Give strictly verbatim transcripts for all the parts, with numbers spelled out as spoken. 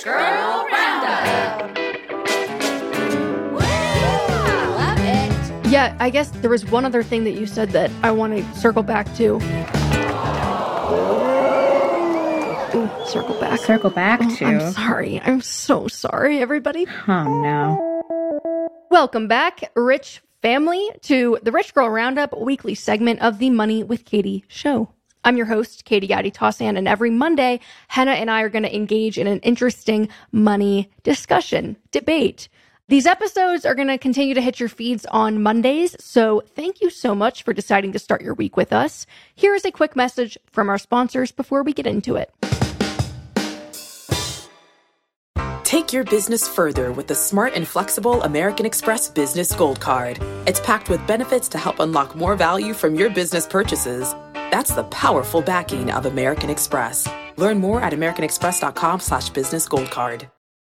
Girl Roundup. Love it. Yeah, I guess there was one other thing that you said that I want to circle back to. Ooh, circle back. Circle back oh, to. I'm sorry. I'm so sorry, everybody. Oh, no. Welcome back, Rich family, to the Rich Girl Roundup weekly segment of the Money with Katie show. I'm your host, Katie Gatti-Tossan, and every Monday, Henna and I are going to engage in an interesting money discussion, debate. These episodes are going to continue to hit your feeds on Mondays, so thank you so much for deciding to start your week with us. Here is a quick message from our sponsors before we get into it. Take your business further with the smart and flexible American Express Business Gold Card. It's packed with benefits to help unlock more value from your business purchases. That's the powerful backing of American Express. Learn more at americanexpress.com slash business gold card.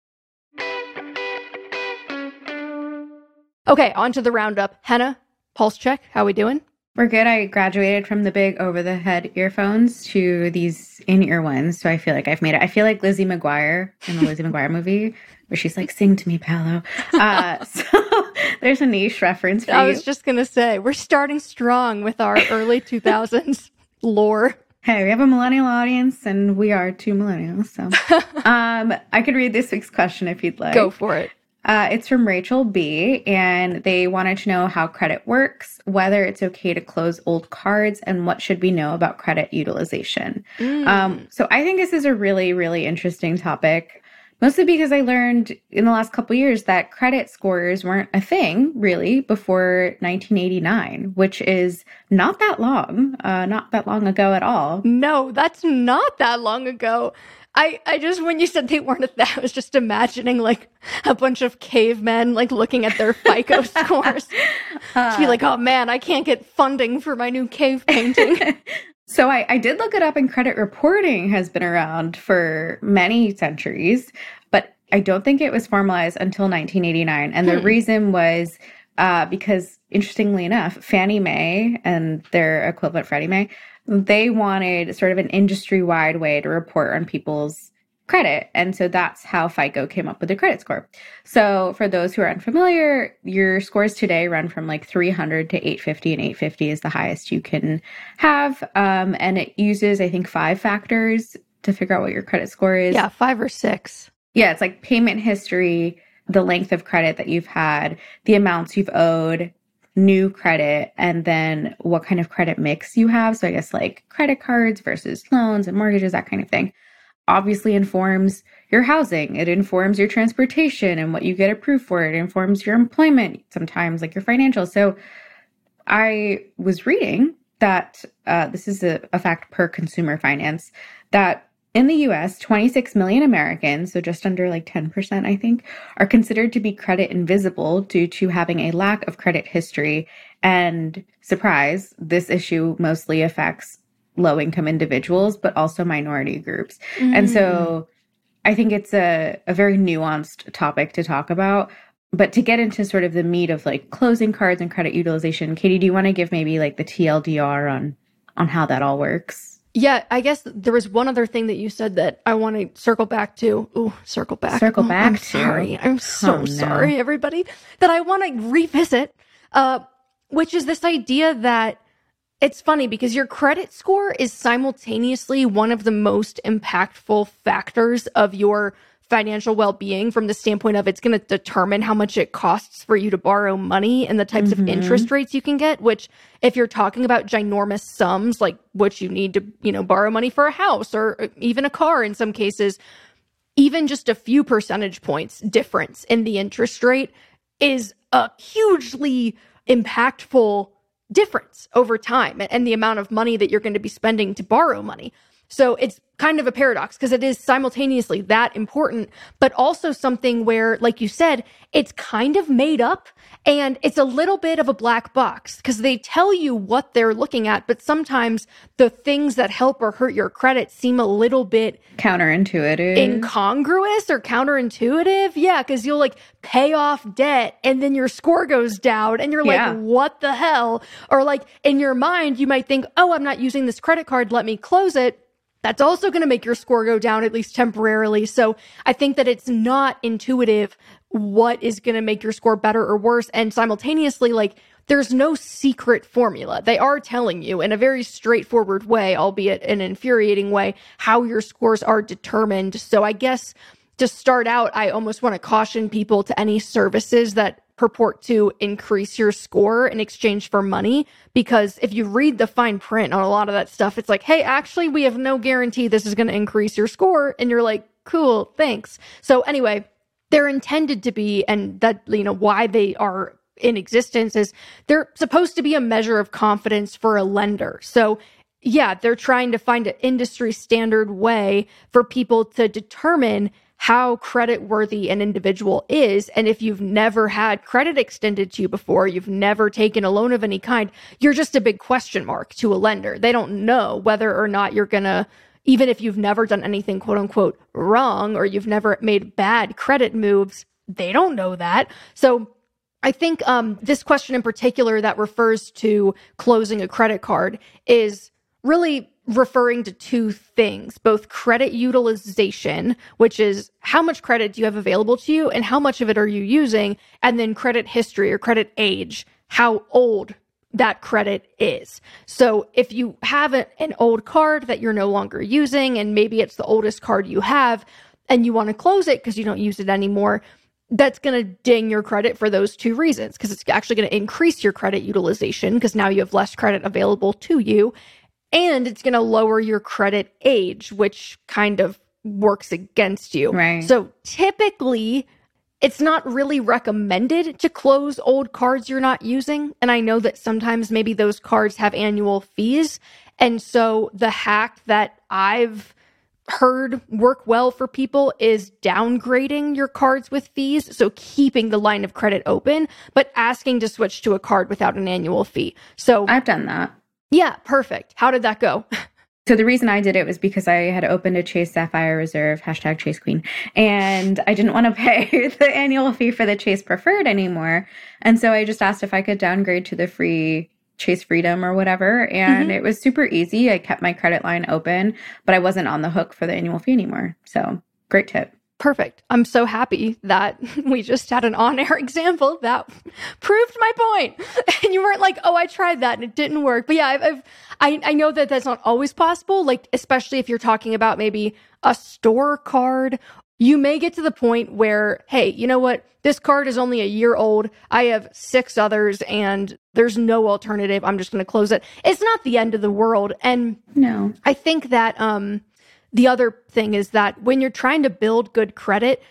Okay, on to the roundup. Henna, pulse check. How we doing? We're good. I graduated from the big over-the-head earphones to these in-ear ones, so I feel like I've made it. I feel like Lizzie McGuire in the Lizzie McGuire movie, where she's like, "Sing to me, Paolo." Uh, so there's a niche reference for I you. was just going to say, we're starting strong with our early two thousands lore. Hey, we have a millennial audience, and we are two millennials, so. um, I could read this week's question if you'd like. Go for it. Uh, it's from Rachel B, and they wanted to know how credit works, whether it's okay to close old cards, and what should we know about credit utilization. Mm. Um, so I think this is a really, really interesting topic, mostly because I learned in the last couple of years that credit scores weren't a thing, really, before nineteen eighty-nine, which is not that long, uh, not that long ago at all. No, that's not that long ago. I, I just, when you said they weren't at that, I was just imagining like a bunch of cavemen like looking at their FICO scores. Uh, to be like, oh man, I can't get funding for my new cave painting. So I, I did look it up, and credit reporting has been around for many centuries, but I don't think it was formalized until nineteen eighty-nine. And the Hmm. reason was uh, because, interestingly enough, Fannie Mae and their equivalent Freddie Mae, they wanted sort of an industry-wide way to report on people's credit. And so that's how FICO came up with the credit score. So for those who are unfamiliar, your scores today run from like three hundred to eight fifty, and eight fifty is the highest you can have. Um, and it uses, I think, five factors to figure out what your credit score is. Yeah, five or six. Yeah, it's like payment history, the length of credit that you've had, the amounts you've owed, new credit, and then what kind of credit mix you have. So I guess like credit cards versus loans and mortgages, that kind of thing. Obviously informs your housing. It informs your transportation and what you get approved for. It informs your employment, sometimes like your financials. So I was reading that uh, this is a, a fact per Consumer Finance, that in the U S, twenty-six million Americans, so just under like ten percent, I think, are considered to be credit invisible due to having a lack of credit history. And surprise, this issue mostly affects low-income individuals, but also minority groups. Mm. And so I think it's a, a very nuanced topic to talk about. But to get into sort of the meat of like closing cards and credit utilization, Katie, do you want to give maybe like the T L D R on on how that all works? Yeah, I guess there was one other thing that you said that I want to circle back to. Ooh, circle back. Circle oh, back I'm to. sorry. I'm so Oh, no. sorry, everybody, that I want to revisit, uh, which is this idea that it's funny because your credit score is simultaneously one of the most impactful factors of your financial well-being, from the standpoint of it's going to determine how much it costs for you to borrow money and the types Mm-hmm. of interest rates you can get, which if you're talking about ginormous sums, like what you need to, you know, borrow money for a house or even a car in some cases, even just a few percentage points difference in the interest rate is a hugely impactful difference over time and the amount of money that you're going to be spending to borrow money. So it's kind of a paradox because it is simultaneously that important, but also something where, like you said, it's kind of made up and it's a little bit of a black box because they tell you what they're looking at, but sometimes the things that help or hurt your credit seem a little bit counterintuitive, incongruous or counterintuitive. Yeah, because you'll like pay off debt and then your score goes down and you're like, Yeah. what the hell? Or like in your mind, you might think, oh, I'm not using this credit card. Let me close it. that's also going to make your score go down, at least temporarily. So I think that it's not intuitive what is going to make your score better or worse. And simultaneously, like, there's no secret formula. They are telling you in a very straightforward way, albeit an infuriating way, how your scores are determined. So I guess to start out, I almost want to caution people to any services that purport to increase your score in exchange for money, because if you read the fine print on a lot of that stuff, it's like, hey, actually, we have no guarantee this is going to increase your score. And you're like, cool, thanks. So anyway, they're intended to be, and that, you know, why they are in existence is they're supposed to be a measure of confidence for a lender. So yeah, they're trying to find an industry standard way for people to determine how credit-worthy an individual is. And if you've never had credit extended to you before, you've never taken a loan of any kind, you're just a big question mark to a lender. They don't know whether or not you're going to, even if you've never done anything quote unquote wrong, or you've never made bad credit moves, they don't know that. So I think um, this question in particular that refers to closing a credit card is really referring to two things, both credit utilization, which is how much credit do you have available to you and how much of it are you using, and then credit history or credit age, how old that credit is. So if you have a, an old card that you're no longer using, and maybe it's the oldest card you have, and you want to close it because you don't use it anymore, that's going to ding your credit for those two reasons, because it's actually going to increase your credit utilization because now you have less credit available to you. And it's going to lower your credit age, which kind of works against you. Right. So typically, it's not really recommended to close old cards you're not using. And I know that sometimes maybe those cards have annual fees. And so the hack that I've heard work well for people is downgrading your cards with fees. So keeping the line of credit open, but asking to switch to a card without an annual fee. So I've done that. Yeah, perfect. How did that go? So the reason I did it was because I had opened a Chase Sapphire Reserve, hashtag Chase Queen, and I didn't want to pay the annual fee for the Chase Preferred anymore. And so I just asked if I could downgrade to the free Chase Freedom or whatever. And mm-hmm. It was super easy. I kept my credit line open, but I wasn't on the hook for the annual fee anymore. So great tip. Perfect. I'm so happy that we just had an on-air example that proved my point. And you weren't like, oh, I tried that and it didn't work. But yeah, I've, I've, I, I know that that's not always possible. Like, especially if you're talking about maybe a store card, you may get to the point where, hey, you know what? This card is only a year old. I have six others and there's no alternative. I'm just going to close it. It's not the end of the world. And no, I think that, um, the other thing is that when you're trying to build good credit,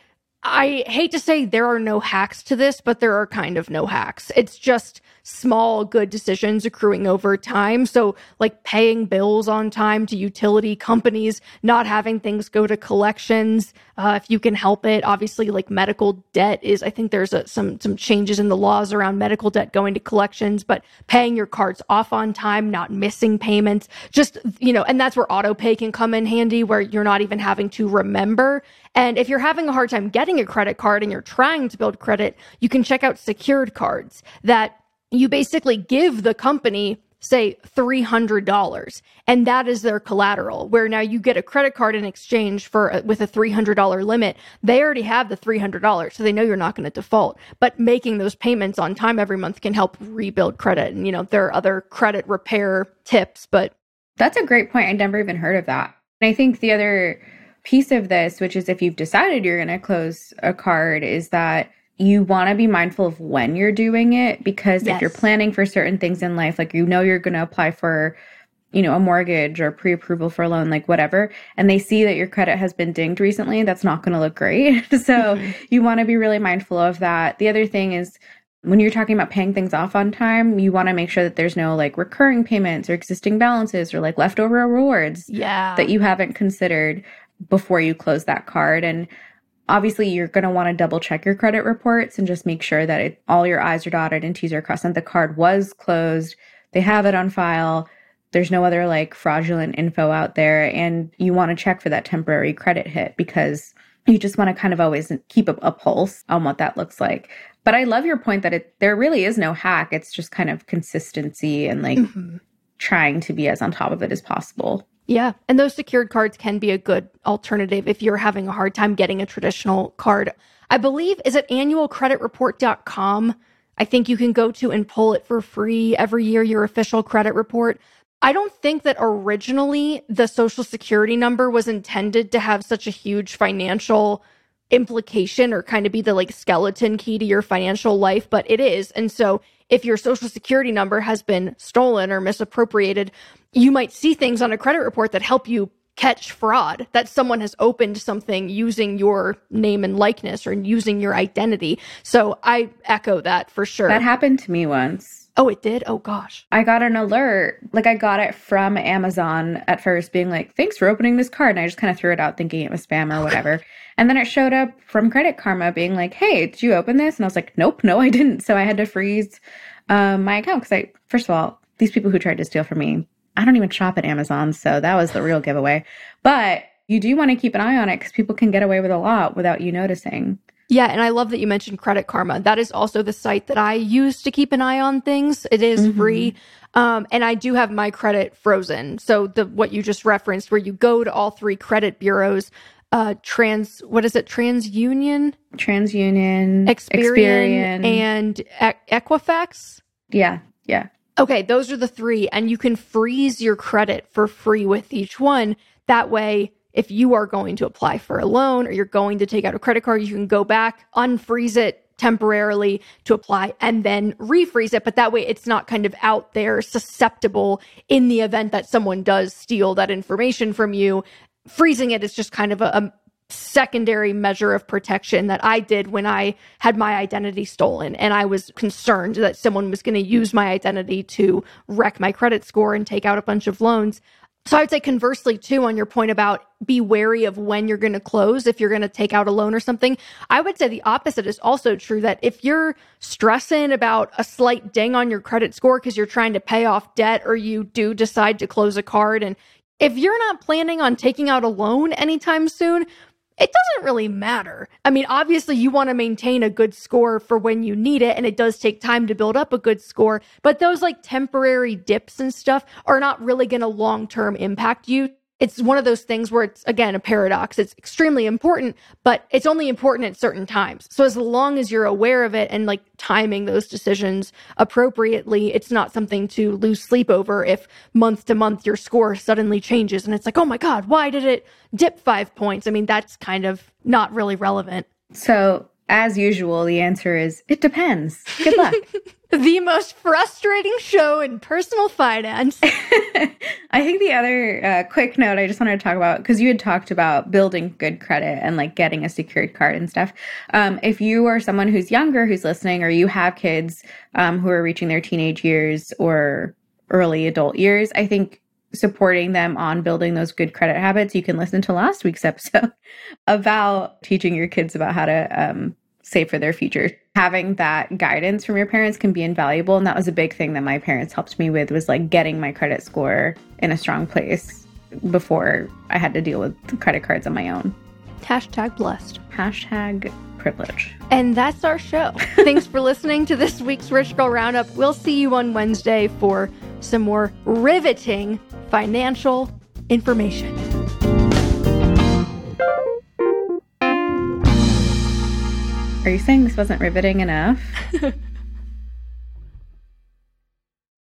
I hate to say there are no hacks to this, but there are kind of no hacks. It's just small, good decisions accruing over time. So like paying bills on time to utility companies, not having things go to collections, uh, if you can help it. Obviously, like medical debt is, I think there's a, some some changes in the laws around medical debt going to collections, but paying your cards off on time, not missing payments, just, you know, and that's where auto pay can come in handy, where you're not even having to remember. And if you're having a hard time getting a credit card and you're trying to build credit, you can check out secured cards that you basically give the company, say, three hundred dollars, and that is their collateral, where now you get a credit card in exchange for with a three hundred dollars limit. They already have the three hundred dollars, so they know you're not going to default. But making those payments on time every month can help rebuild credit. And, you know, there are other credit repair tips, but... That's a great point. I never even heard of that. And I think the other piece of this, which is if you've decided you're going to close a card, is that you want to be mindful of when you're doing it, because yes. if you're planning for certain things in life, like, you know, you're going to apply for, you know, a mortgage or pre-approval for a loan, like whatever, and they see that your credit has been dinged recently, that's not going to look great. So mm-hmm. you want to be really mindful of that. The other thing is, when you're talking about paying things off on time, you want to make sure that there's no like recurring payments or existing balances or like leftover rewards yeah. that you haven't considered before you close that card. And obviously, you're going to want to double check your credit reports and just make sure that it, all your I's are dotted and T's are crossed, and the card was closed. They have it on file. There's no other like fraudulent info out there. And you want to check for that temporary credit hit, because you just want to kind of always keep a, a pulse on what that looks like. But I love your point that it there really is no hack. It's just kind of consistency and like mm-hmm. trying to be as on top of it as possible. Yeah. And those secured cards can be a good alternative if you're having a hard time getting a traditional card. I believe, is it annual credit report dot com? I think you can go to and pull it for free every year, your official credit report. I don't think that originally the Social Security number was intended to have such a huge financial implication or kind of be the like skeleton key to your financial life, but it is. And so if your Social Security number has been stolen or misappropriated, you might see things on a credit report that help you catch fraud, that someone has opened something using your name and likeness or using your identity. So I echo that for sure. That happened to me once. Oh, it did? Oh, gosh. I got an alert. Like I got it from Amazon at first being like, thanks for opening this card. And I just kind of threw it out thinking it was spam or whatever. And then it showed up from Credit Karma being like, hey, did you open this? And I was like, nope, no, I didn't. So I had to freeze um, my account because I, first of all, these people who tried to steal from me, I don't even shop at Amazon. So that was the real giveaway. But you do want to keep an eye on it because people can get away with a lot without you noticing. Yeah, and I love that you mentioned Credit Karma. That is also the site that I use to keep an eye on things. It is mm-hmm. free. Um, and I do have my credit frozen. So the what you just referenced, where you go to all three credit bureaus, uh, trans, what is it? TransUnion? TransUnion, Experian, Experian. and e- Equifax? Yeah, yeah. Okay, those are the three. And you can freeze your credit for free with each one. That way, if you are going to apply for a loan or you're going to take out a credit card, you can go back, unfreeze it temporarily to apply, and then refreeze it. But that way, it's not kind of out there susceptible in the event that someone does steal that information from you. Freezing it is just kind of a, a secondary measure of protection that I did when I had my identity stolen. And I was concerned that someone was going to use my identity to wreck my credit score and take out a bunch of loans. So I would say conversely, too, on your point about be wary of when you're going to close, if you're going to take out a loan or something, I would say the opposite is also true, that if you're stressing about a slight ding on your credit score because you're trying to pay off debt, or you do decide to close a card, and if you're not planning on taking out a loan anytime soon, it doesn't really matter. I mean, obviously you want to maintain a good score for when you need it, and it does take time to build up a good score, but those like temporary dips and stuff are not really going to long-term impact you. It's one of those things where it's, again, a paradox. It's extremely important, but it's only important at certain times. So as long as you're aware of it and like timing those decisions appropriately, it's not something to lose sleep over if month to month your score suddenly changes and it's like, oh my God, why did it dip five points? I mean, that's kind of not really relevant. So as usual, the answer is, it depends. Good luck. The most frustrating show in personal finance. I think the other uh, quick note I just wanted to talk about, because you had talked about building good credit and like getting a secured card and stuff. Um, if you are someone who's younger, who's listening, or you have kids um, who are reaching their teenage years or early adult years, I think supporting them on building those good credit habits, you can listen to last week's episode about teaching your kids about how to um, save for their future. Having that guidance from your parents can be invaluable. And that was a big thing that my parents helped me with, was like getting my credit score in a strong place before I had to deal with credit cards on my own. Hashtag blessed. Hashtag privilege. And that's our show. Thanks for listening to this week's Rich Girl Roundup. We'll see you on Wednesday for some more riveting financial information. Are you saying this wasn't riveting enough?